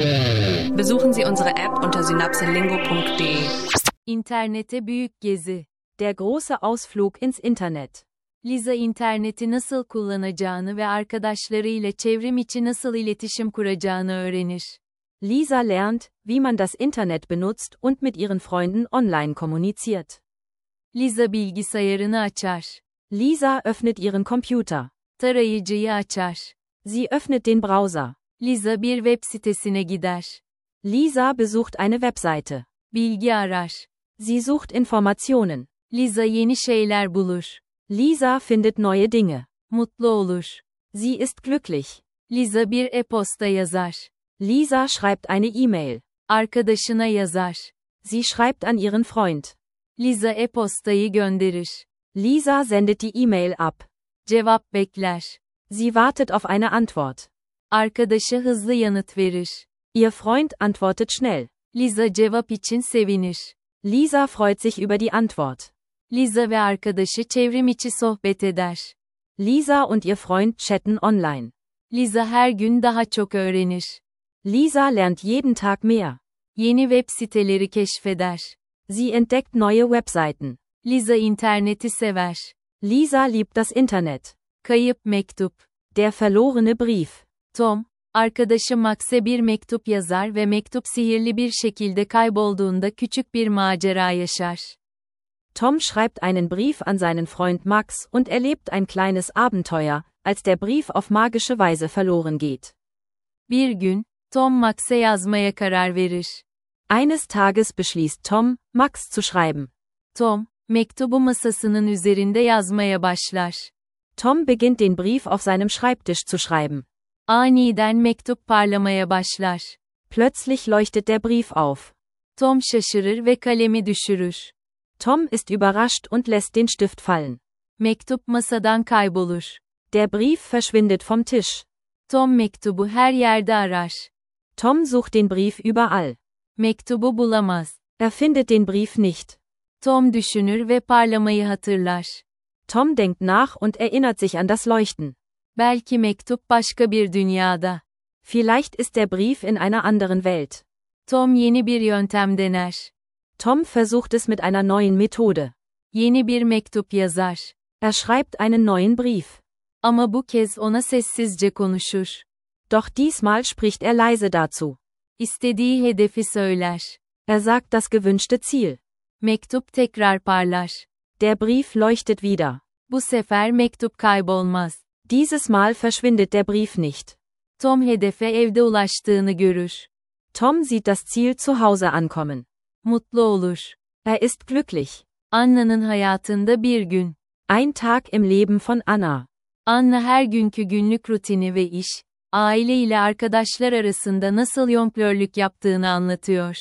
Besuchen Sie unsere App unter synapselingo.de. İnternete büyük gezi. Der große Ausflug ins Internet. Liza interneti nasıl kullanacağını ve arkadaşlarıyla çevrim içi nasıl iletişim kuracağını öğrenir. Lisa lernt, wie man das Internet benutzt und mit ihren Freunden online kommuniziert. Liza bilgisayarını açar. Lisa öffnet ihren Computer. Tarayıcıyı açar. Sie öffnet den Browser. Liza bir web sitesine gider. Lisa besucht eine Webseite. Bilgi arar. Sie sucht Informationen. Liza yeni şeyler bulur. Lisa findet neue Dinge. Mutlu olur. Sie ist glücklich. Liza bir e-posta yazar. Lisa schreibt eine E-Mail. Arkadaşına yazar. Sie schreibt an ihren Freund. Liza e-postayı gönderir. Lisa sendet die E-Mail ab. Cevap bekler. Sie wartet auf eine Antwort. Arkadaşı hızlı yanıt verir. Ihr Freund antwortet schnell. Liza cevap için sevinir. Lisa freut sich über die Antwort. Liza ve arkadaşı çevrim içi sohbet eder. Lisa und ihr Freund chatten online. Liza her gün daha çok öğrenir. Lisa lernt jeden Tag mehr. Yeni web siteleri keşfeder. Sie entdeckt neue Webseiten. Liza interneti sever. Lisa liebt das Internet. Kayıp mektup. Der verlorene Brief. Tom, arkadaşı Max'e bir mektup yazar ve mektup sihirli bir şekilde kaybolduğunda küçük bir macera yaşar. Tom schreibt einen Brief an seinen Freund Max und erlebt ein kleines Abenteuer, als der Brief auf magische Weise verloren geht. Bir gün, Tom Max'e yazmaya karar verir. Eines Tages beschließt Tom, Max zu schreiben. Tom, mektubu masasının üzerinde yazmaya başlar. Tom beginnt den Brief auf seinem Schreibtisch zu schreiben. Aniden mektup parlamaya başlar. Plötzlich leuchtet der Brief auf. Tom şaşırır ve kalemi düşürür. Tom ist überrascht und lässt den Stift fallen. Mektup masadan kaybolur. Der Brief verschwindet vom Tisch. Tom mektubu her yerde arar. Tom sucht den Brief überall. Mektubu bulamaz. Er findet den Brief nicht. Tom düşünür ve parlamayı hatırlar. Tom denkt nach und erinnert sich an das Leuchten. Belki mektup başka bir dünyada. Vielleicht ist der Brief in einer anderen Welt. Tom yeni bir yöntem dener. Tom versucht es mit einer neuen Methode. Yeni bir mektup yazar. Er schreibt einen neuen Brief. Ama bu kez ona sessizce konuşur. Doch diesmal spricht er leise dazu. İstediği hedefi söyler. Er sagt das gewünschte Ziel. Mektup tekrar parlar. Der Brief leuchtet wieder. Bu sefer mektup kaybolmaz. Dieses Mal verschwindet der Brief nicht. Tom hedefe evde ulaştığını görür. Tom sieht das Ziel zu Hause ankommen. Mutlu olur. Er ist glücklich. Anna'nın hayatında bir gün. Ein Tag im Leben von Anna. Anna her günkü günlük rutini ve iş, aile ile arkadaşlar arasında nasıl jonglörlük yaptığını anlatıyor.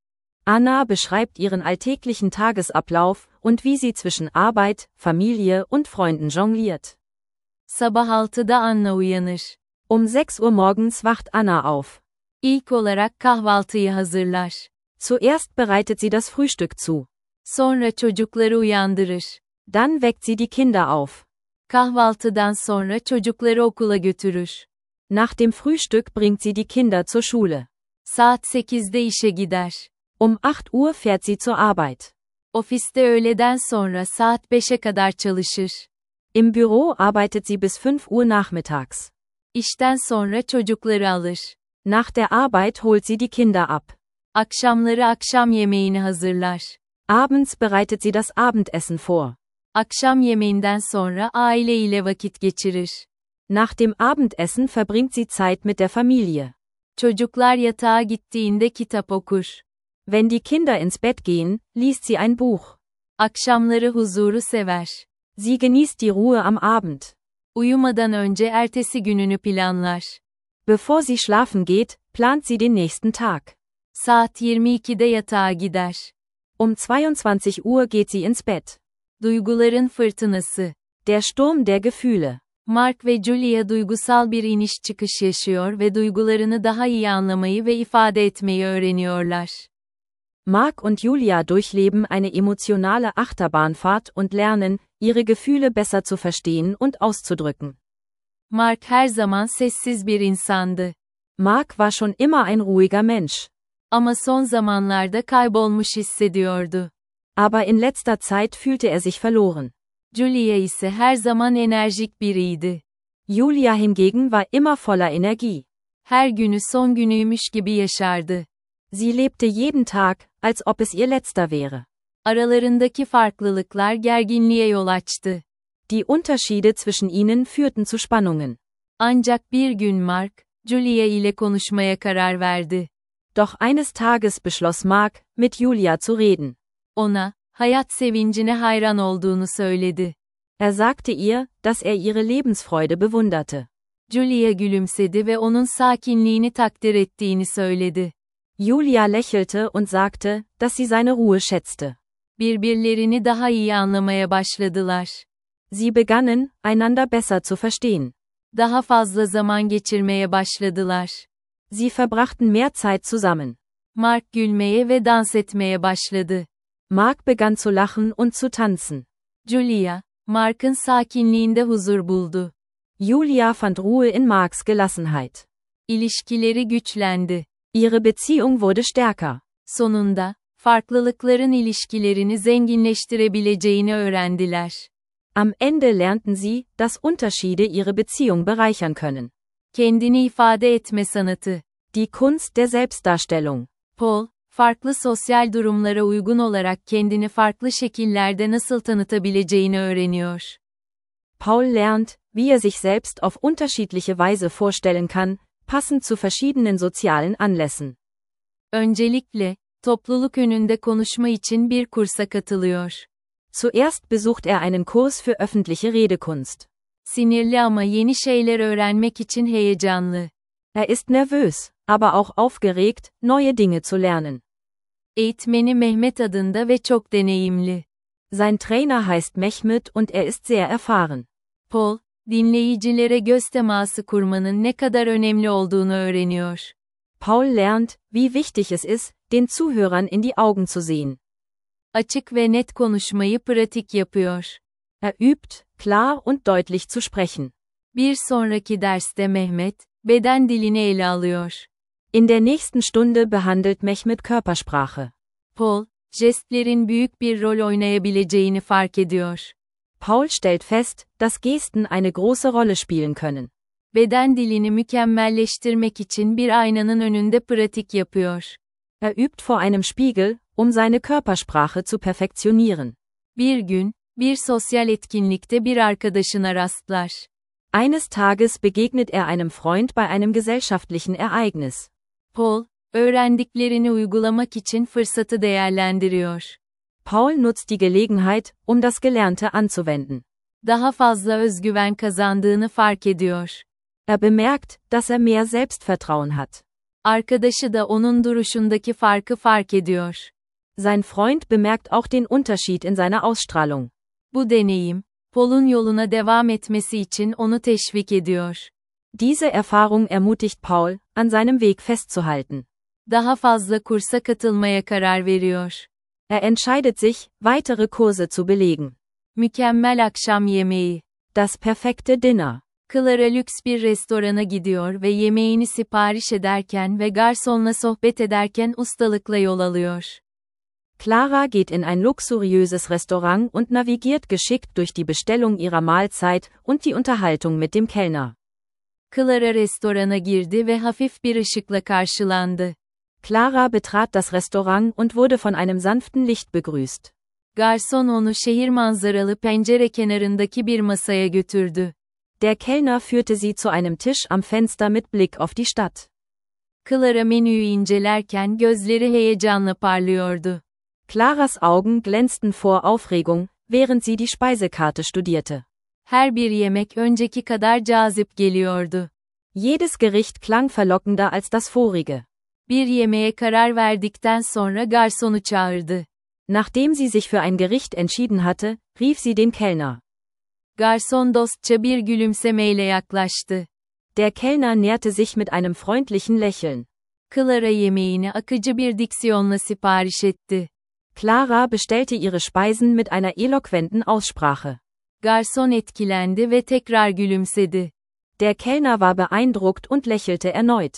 Anna beschreibt ihren alltäglichen Tagesablauf und wie sie zwischen Arbeit, Familie und Freunden jongliert. Sabah 6'da Anna uyanır. 6 Uhr morgens wacht Anna auf. İlk olarak kahvaltıyı hazırlar. Zuerst bereitet sie das Frühstück zu. Sonra çocukları uyandırır. Dann weckt sie die Kinder auf. Kahvaltıdan sonra çocukları okula götürür. Nach dem Frühstück bringt sie die Kinder zur Schule. Saat 8'de işe gider. 8 Uhr fährt sie zur Arbeit. Ofiste öğleden sonra saat 5'e kadar çalışır. Im Büro arbeitet sie bis 5 Uhr nachmittags. İşten sonra çocukları alır. Nach der Arbeit holt sie die Kinder ab. Akşamları akşam yemeğini hazırlar. Abends bereitet sie das Abendessen vor. Akşam yemeğinden sonra aile ile vakit geçirir. Nach dem Abendessen verbringt sie Zeit mit der Familie. Çocuklar yatağa gittiğinde kitap okur. Wenn die Kinder ins Bett gehen, liest sie ein Buch. Akşamları huzuru sever. Sie genießt die Ruhe am Abend. Uyumadan önce ertesi gününü planlar. Bevor sie schlafen geht, plant sie den nächsten Tag. Saat 22'de yatağa gider. 22 Uhr geht sie ins Bett. Duyguların fırtınası. Der Sturm der Gefühle. Mark ve Julia duygusal bir iniş çıkış yaşıyor ve duygularını daha iyi anlamayı ve ifade etmeyi öğreniyorlar. Mark und Julia durchleben eine emotionale Achterbahnfahrt und lernen, ihre Gefühle besser zu verstehen und auszudrücken. Mark her zaman sessiz bir insandı. Mark war schon immer ein ruhiger Mensch. Ama son zamanlarda kaybolmuş hissediyordu. Aber in letzter Zeit fühlte er sich verloren. Julia ise her zaman enerjik biriydi. Julia hingegen war immer voller Energie. Her günü son günüymüş gibi yaşardı. Sie lebte jeden Tag, als ob es ihr letzter wäre. Aralarındaki farklılıklar gerginliğe yol açtı. Die Unterschiede zwischen ihnen führten zu Spannungen. Ancak bir gün Mark, Julia ile konuşmaya karar verdi. Doch eines Tages beschloss Mark, mit Julia zu reden. Ona, hayat sevincine hayran olduğunu söyledi. Er sagte ihr, dass er ihre Lebensfreude bewunderte. Julia gülümsedi ve onun sakinliğini takdir ettiğini söyledi. Julia lächelte und sagte, dass sie seine Ruhe schätzte. Birbirlerini daha iyi anlamaya başladılar. Sie begannen, einander besser zu verstehen. Daha fazla zaman geçirmeye başladılar. Sie verbrachten mehr Zeit zusammen. Mark gülmeye ve dans etmeye başladı. Mark begann zu lachen und zu tanzen. Julia, Mark'ın sakinliğinde huzur buldu. Julia fand Ruhe in Marks Gelassenheit. İlişkileri güçlendi. Ihre Beziehung wurde stärker. Sonunda, farklılıkların ilişkilerini zenginleştirebileceğini öğrendiler. Am Ende lernten sie, dass Unterschiede ihre Beziehung bereichern können. Kendini ifade etme sanatı. Die Kunst der Selbstdarstellung. Paul, farklı sosyal durumlara uygun olarak kendini farklı şekillerde nasıl tanıtabileceğini öğreniyor. Paul lernt, wie er sich selbst auf unterschiedliche Weise vorstellen kann, passend zu verschiedenen sozialen Anlässen. Öncelikle, topluluk önünde konuşma için bir kursa katılıyor. Zuerst besucht er einen Kurs für öffentliche Redekunst. Sinirli ama yeni şeyler öğrenmek için heyecanlı. Er ist nervös, aber auch aufgeregt, neue Dinge zu lernen. Eğitmeni Mehmet adında ve çok deneyimli. Sein Trainer heißt Mehmet und er ist sehr erfahren. Paul, dinleyicilere göz teması kurmanın ne kadar önemli olduğunu öğreniyor. Paul lernt, wie wichtig es ist, den Zuhörern in die Augen zu sehen. Açık ve net konuşmayı pratik yapıyor. Er übt, klar und deutlich zu sprechen. Bir sonraki derste Mehmet, beden dilini ele alıyor. In der nächsten Stunde behandelt Mehmet Körpersprache. Paul, jestlerin büyük bir rol oynayabileceğini fark ediyor. Paul stellt fest, dass Gesten eine große Rolle spielen können. Beden dilini mükemmelleştirmek için bir aynanın önünde pratik yapıyor. Er übt vor einem Spiegel, um seine Körpersprache zu perfektionieren. Bir gün, bir sosyal etkinlikte bir arkadaşına rastlar. Eines Tages begegnet er einem Freund bei einem gesellschaftlichen Ereignis. Paul, öğrendiklerini uygulamak için fırsatı değerlendiriyor. Paul nutzt die Gelegenheit, um das Gelernte anzuwenden. Daha fazla özgüven kazandığını fark ediyor. Er bemerkt, dass er mehr Selbstvertrauen hat. Arkadaşı da onun duruşundaki farkı fark ediyor. Sein Freund bemerkt auch den Unterschied in seiner Ausstrahlung. Bu deneyim, Paul'un yoluna devam etmesi için onu teşvik ediyor. Diese Erfahrung ermutigt Paul, an seinem Weg festzuhalten. Daha fazla kursa katılmaya karar veriyor. Er entscheidet sich, weitere Kurse zu belegen. Mükemmel akşam yemeği. Das perfekte Dinner. Clara lüks bir restorana gidiyor ve yemeğini sipariş ederken ve garsonla sohbet ederken ustalıkla yol alıyor. Clara geht in ein luxuriöses Restaurant und navigiert geschickt durch die Bestellung ihrer Mahlzeit und die Unterhaltung mit dem Kellner. Clara restorana girdi ve hafif bir ışıkla karşılandı. Clara betrat das Restaurant und wurde von einem sanften Licht begrüßt. Garson onu şehir manzaralı pencere kenarındaki bir masaya götürdü. Der Kellner führte sie zu einem Tisch am Fenster mit Blick auf die Stadt. Clara menüyü incelerken gözleri heyecanla parlıyordu. Claras Augen glänzten vor Aufregung, während sie die Speisekarte studierte. Her bir yemek önceki kadar cazip geliyordu. Jedes Gericht klang verlockender als das vorige. Bir yemeğe karar verdikten sonra garsonu çağırdı. Nachdem sie sich für ein Gericht entschieden hatte, rief sie den Kellner. Garson dostça bir gülümsemeyle yaklaştı. Der Kellner näherte sich mit einem freundlichen Lächeln. Clara yemeğini akıcı bir diksiyonla sipariş etti. Clara bestellte ihre Speisen mit einer eloquenten Aussprache. Garson etkilendi ve tekrar gülümsedi. Der Kellner war beeindruckt und lächelte erneut.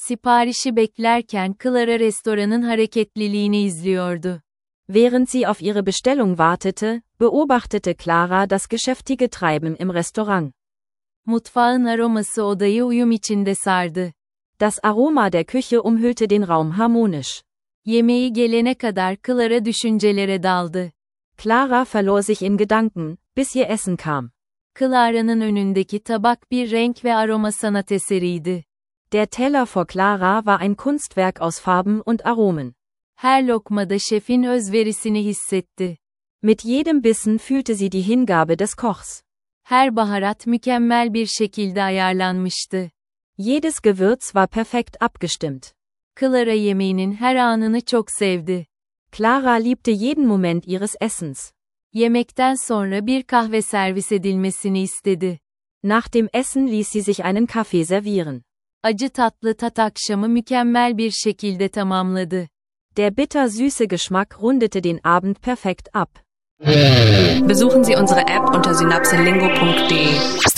Siparişi beklerken Clara restoranın hareketliliğini izliyordu. Während sie auf ihre Bestellung wartete, beobachtete Clara das geschäftige Treiben im Restaurant. Mutfağın aroması odayı uyum içinde sardı. Das Aroma der Küche umhüllte den Raum harmonisch. Yemeği gelene kadar Clara düşüncelere daldı. Clara verlor sich in Gedanken, bis ihr Essen kam. Clara'nın önündeki tabak bir renk ve aroma sanat eseriydi. Der Teller vor Clara war ein Kunstwerk aus Farben und Aromen. Her lokmada şefin özverisini hissetti. Mit jedem Bissen fühlte sie die Hingabe des Kochs. Her baharat mükemmel bir şekilde ayarlanmıştı. Jedes Gewürz war perfekt abgestimmt. Clara yemeğinin her anını çok sevdi. Clara liebte jeden Moment ihres Essens. Yemekten sonra bir kahve servis edilmesini istedi. Nach dem Essen ließ sie sich einen Kaffee servieren. Acı tatlı tat akşamı mükemmel bir şekilde tamamladı. Der bitter-süße Geschmack rundete den Abend perfekt ab. Besuchen Sie unsere App unter synapselingo.de.